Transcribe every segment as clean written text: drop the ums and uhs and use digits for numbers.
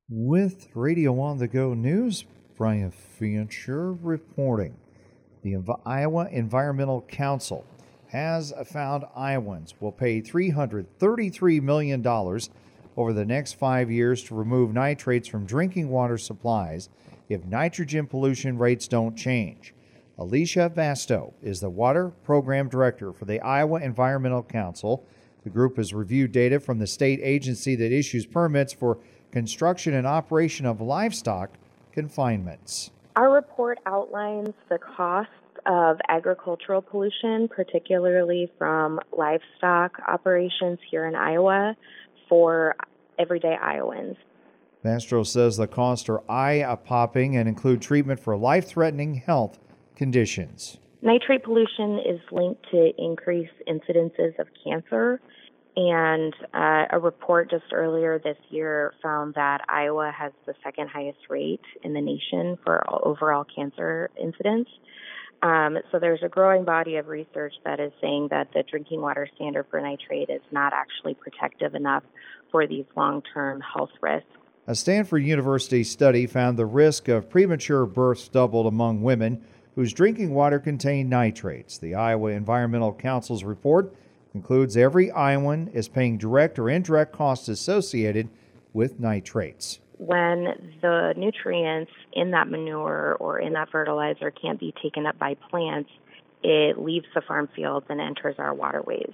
With Radio on the Go News, Brian Fincher reporting. The Iowa Environmental Council has found Iowans will pay $333 million over the next 5 years to remove nitrates from drinking water supplies if nitrogen pollution rates don't change. Alicia Vasto is the Water Program Director for the Iowa Environmental Council. The group has reviewed data from the state agency that issues permits for construction and operation of livestock confinements. Our report outlines the cost of agricultural pollution, particularly from livestock operations here in Iowa, for everyday Iowans. Mastro says the costs are eye-popping and include treatment for life-threatening health conditions. Nitrate pollution is linked to increased incidences of cancer, and a report just earlier this year found that Iowa has the second highest rate in the nation for overall cancer incidence. So there's a growing body of research that is saying that the drinking water standard for nitrate is not actually protective enough for these long-term health risks. A Stanford University study found the risk of premature births doubled among women whose drinking water contained nitrates. The Iowa Environmental Council's report concludes every Iowan is paying direct or indirect costs associated with nitrates. When the nutrients in that manure or in that fertilizer can't be taken up by plants, it leaves the farm fields and enters our waterways.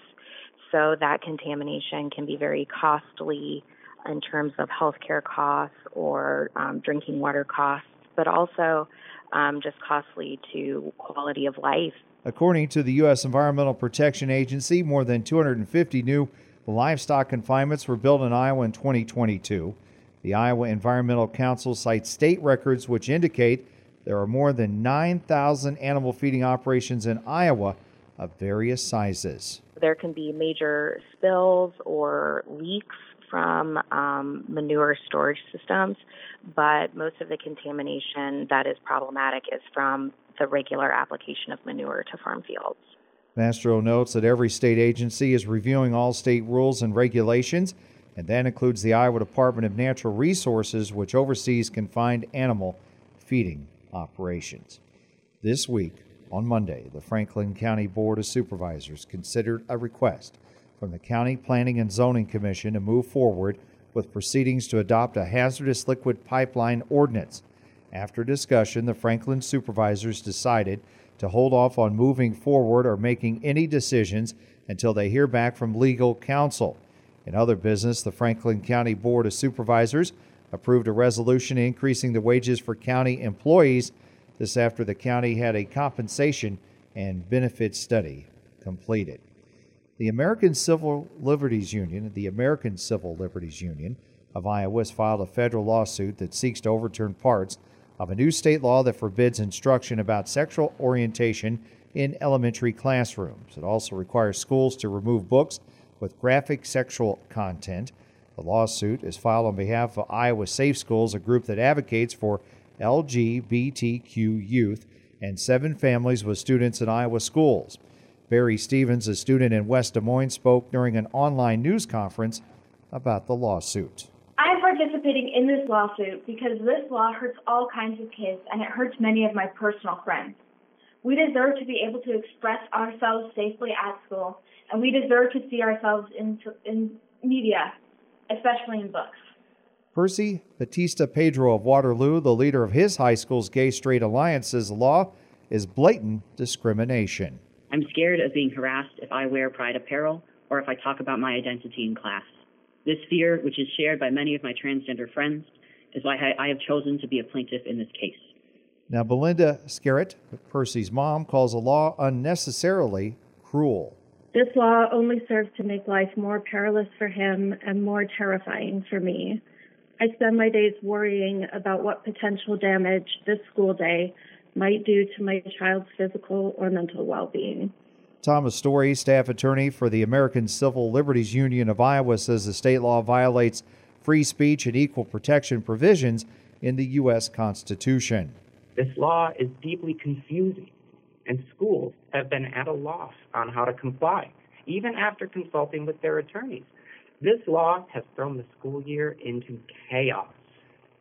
So that contamination can be very costly in terms of healthcare costs or drinking water costs, but also just costly to quality of life. According to the U.S. Environmental Protection Agency, more than 250 new livestock confinements were built in Iowa in 2022. The Iowa Environmental Council cites state records which indicate there are more than 9,000 animal feeding operations in Iowa of various sizes. There can be major spills or leaks from manure storage systems, but most of the contamination that is problematic is from the regular application of manure to farm fields. Mastro notes that every state agency is reviewing all state rules and regulations, and that includes the Iowa Department of Natural Resources, which oversees confined animal feeding operations. This week, on Monday, the Franklin County Board of Supervisors considered a request from the County Planning and Zoning Commission to move forward with proceedings to adopt a hazardous liquid pipeline ordinance. After discussion, the Franklin supervisors decided to hold off on moving forward or making any decisions until they hear back from legal counsel. In other business, the Franklin County Board of Supervisors approved a resolution increasing the wages for county employees. This after the county had a compensation and benefit study completed. The American Civil Liberties Union of Iowa has filed a federal lawsuit that seeks to overturn parts of a new state law that forbids instruction about sexual orientation in elementary classrooms. It also requires schools to remove books with graphic sexual content. The lawsuit is filed on behalf of Iowa Safe Schools, a group that advocates for LGBTQ youth and 7 families with students in Iowa schools. Barry Stevens, a student in West Des Moines, spoke during an online news conference about the lawsuit. I'm participating in this lawsuit because this law hurts all kinds of kids and it hurts many of my personal friends. We deserve to be able to express ourselves safely at school, and we deserve to see ourselves in media, especially in books. Percy Batista Pedro of Waterloo, the leader of his high school's Gay Straight Alliance, says the law is blatant discrimination. I'm scared of being harassed if I wear pride apparel or if I talk about my identity in class. This fear, which is shared by many of my transgender friends, is why I have chosen to be a plaintiff in this case. Now, Belinda Scarrett, Percy's mom, calls the law unnecessarily cruel. This law only serves to make life more perilous for him and more terrifying for me. I spend my days worrying about what potential damage this school day might do to my child's physical or mental well-being. Thomas Story, staff attorney for the American Civil Liberties Union of Iowa, says the state law violates free speech and equal protection provisions in the U.S. Constitution. This law is deeply confusing, and schools have been at a loss on how to comply, even after consulting with their attorneys. This law has thrown the school year into chaos.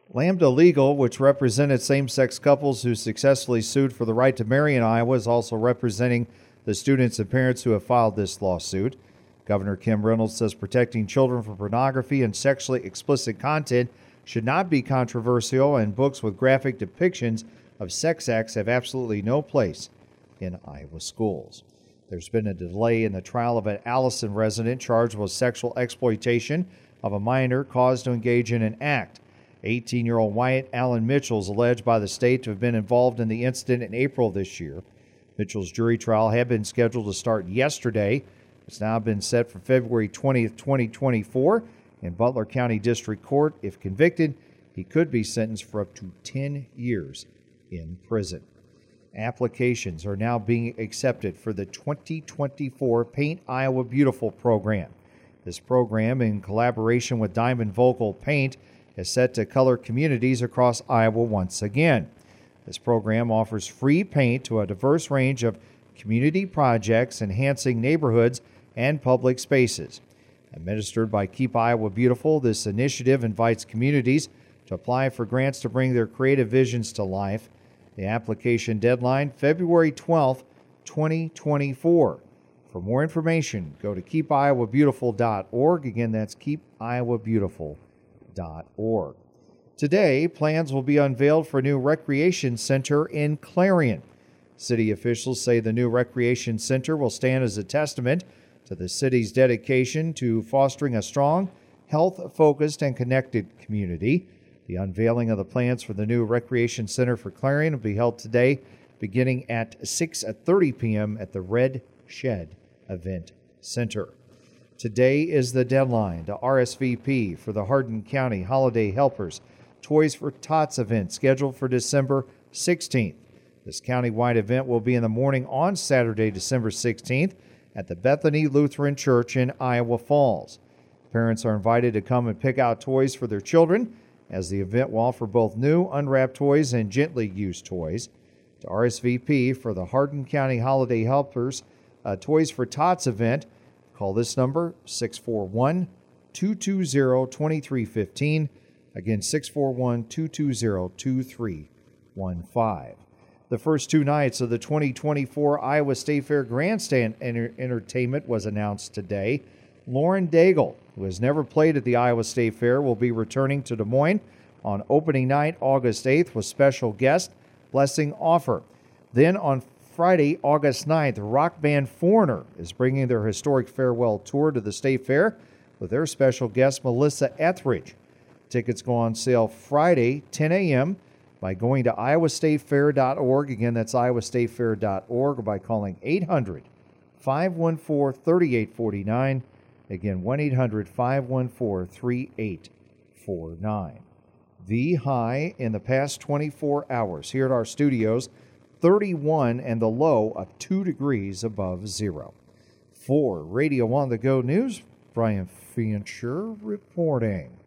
Lambda Legal, which represented same-sex couples who successfully sued for the right to marry in Iowa, is also representing the students and parents who have filed this lawsuit. Governor Kim Reynolds says protecting children from pornography and sexually explicit content should not be controversial, and books with graphic depictions of sex acts have absolutely no place in Iowa schools. There's been a delay in the trial of an Allison resident charged with sexual exploitation of a minor caused to engage in an act. 18-year-old Wyatt Allen Mitchell is alleged by the state to have been involved in the incident in April of this year. Mitchell's jury trial had been scheduled to start yesterday. It's now been set for February 20th, 2024 in Butler County District Court. If convicted, he could be sentenced for up to 10 years in prison. Applications are now being accepted for the 2024 Paint Iowa Beautiful program. This program, in collaboration with Diamond Vocal Paint, is set to color communities across Iowa once again. This program offers free paint to a diverse range of community projects enhancing neighborhoods and public spaces. Administered by Keep Iowa Beautiful, this initiative invites communities to apply for grants to bring their creative visions to life. The application deadline, February 12th, 2024. For more information, go to keepiowabeautiful.org. Again, that's keepiowabeautiful.org. Today, plans will be unveiled for a new recreation center in Clarion. City officials say the new recreation center will stand as a testament to the city's dedication to fostering a strong, health-focused, and connected community. The unveiling of the plans for the new recreation center for Clarion will be held today, beginning at 6:30 p.m. at the Red Shed Event Center. Today is the deadline to RSVP for the Hardin County Holiday Helpers Toys for Tots event scheduled for December 16th. This countywide event will be in the morning on Saturday, December 16th at the Bethany Lutheran Church in Iowa Falls. Parents are invited to come and pick out toys for their children, as the event will offer both new unwrapped toys and gently used toys. To RSVP for the Hardin County Holiday Helpers Toys for Tots event, call this number, 641-220-2315. Again, 641-220-2315. The first two nights of the 2024 Iowa State Fair Grandstand Entertainment was announced today. Lauren Daigle, who has never played at the Iowa State Fair, will be returning to Des Moines on opening night, August 8th, with special guest Blessing Offer. Then on Friday, August 9th, rock band Foreigner is bringing their historic farewell tour to the State Fair with their special guest Melissa Etheridge. Tickets go on sale Friday, 10 a.m. by going to iowastatefair.org. Again, that's iowastatefair.org, or by calling 800-514-3849. Again, 1-800-514-3849. The high in the past 24 hours here at our studios, 31, and the low of 2 degrees above zero. For Radio On The Go News, Brian Fincher reporting.